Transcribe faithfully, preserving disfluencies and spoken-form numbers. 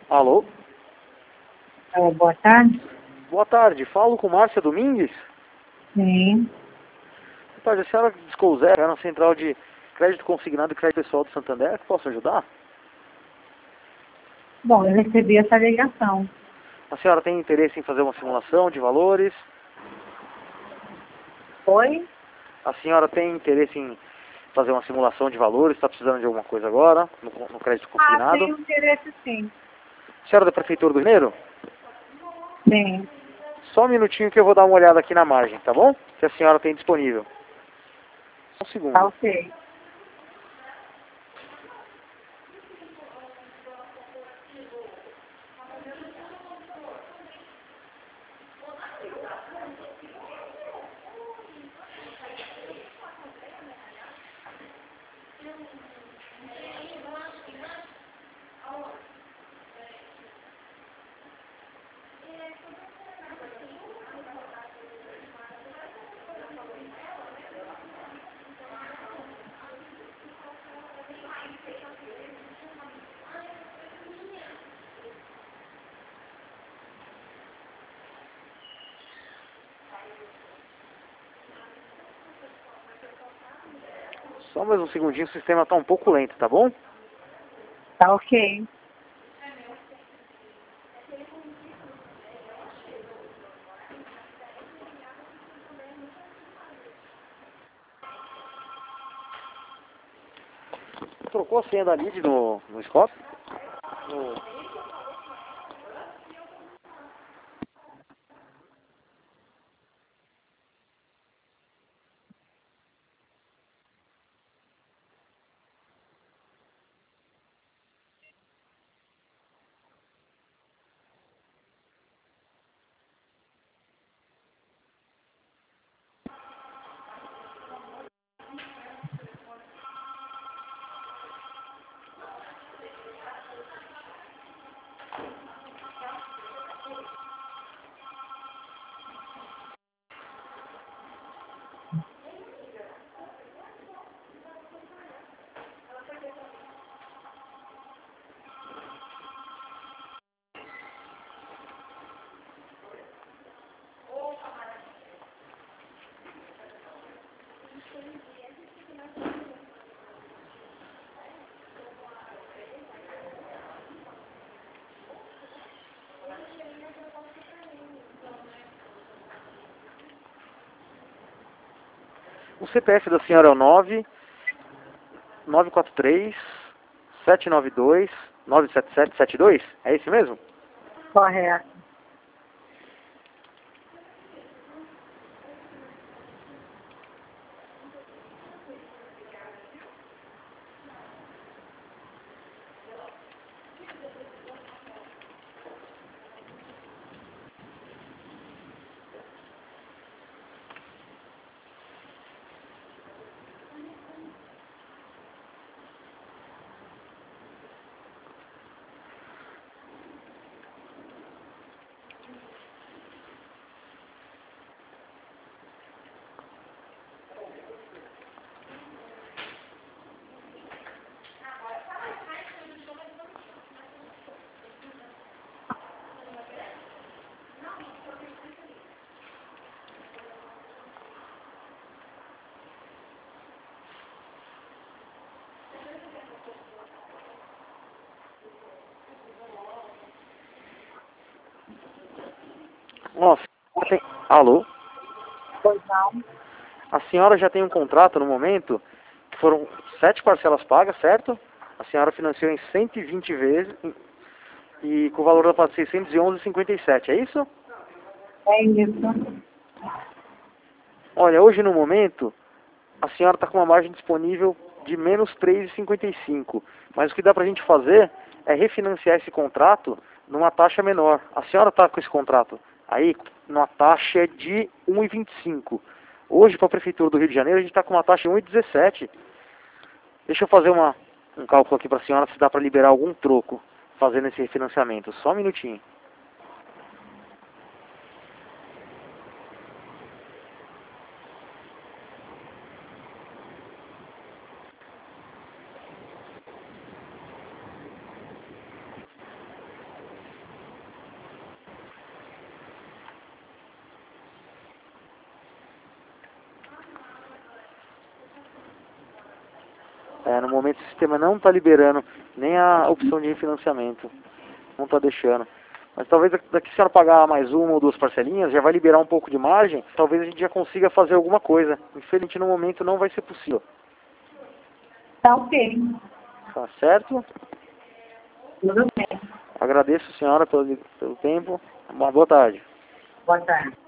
Alô? Alô, boa tarde. Boa tarde, falo com Márcia Domingues? Sim. Boa tarde, a senhora Discouzé, é na central de crédito consignado e crédito pessoal do Santander, posso ajudar? Bom, eu recebi essa ligação. A senhora tem interesse em fazer uma simulação de valores? Oi? A senhora tem interesse em fazer uma simulação de valores? Está precisando de alguma coisa agora, no, no crédito Ah, consignado? tenho interesse sim. A senhora é da Prefeitura do Rio de Janeiro? Sim. Só um minutinho que eu vou dar uma olhada aqui na margem, tá bom? Se a senhora tem disponível. Um Tá segundo. ok. Só mais um segundinho, o sistema está um pouco lento, tá bom? Tá ok. Trocou a senha da lead no, no Scope? No... O C P F da senhora é o nove nove quatro três sete nove dois nove sete sete sete dois? É esse mesmo? Correto. Nossa, tem... Alô? Pois não. A senhora já tem um contrato no momento, que foram sete parcelas pagas, certo? A senhora financiou em cento e vinte vezes e com o valor da parte seiscentos e onze vírgula cinquenta e sete, é isso? É isso. Olha, hoje no momento, a senhora está com uma margem disponível de menos três vírgula cinquenta e cinco. Mas o que dá para a gente fazer é refinanciar esse contrato numa taxa menor. A senhora está com esse contrato aí numa taxa de um vírgula vinte e cinco. Hoje, para a Prefeitura do Rio de Janeiro, a gente está com uma taxa de um vírgula dezessete. Deixa eu fazer uma, um cálculo aqui para a senhora se dá para liberar algum troco fazendo esse refinanciamento. Só um minutinho. É, no momento o sistema não está liberando nem a opção de refinanciamento. Não está deixando. Mas talvez daqui a senhora pagar mais uma ou duas parcelinhas, já vai liberar um pouco de margem, talvez a gente já consiga fazer alguma coisa. Infelizmente no momento não vai ser possível. Tá ok. Tá certo? Tudo bem. Agradeço a senhora pelo, pelo tempo. Uma boa tarde. Boa tarde.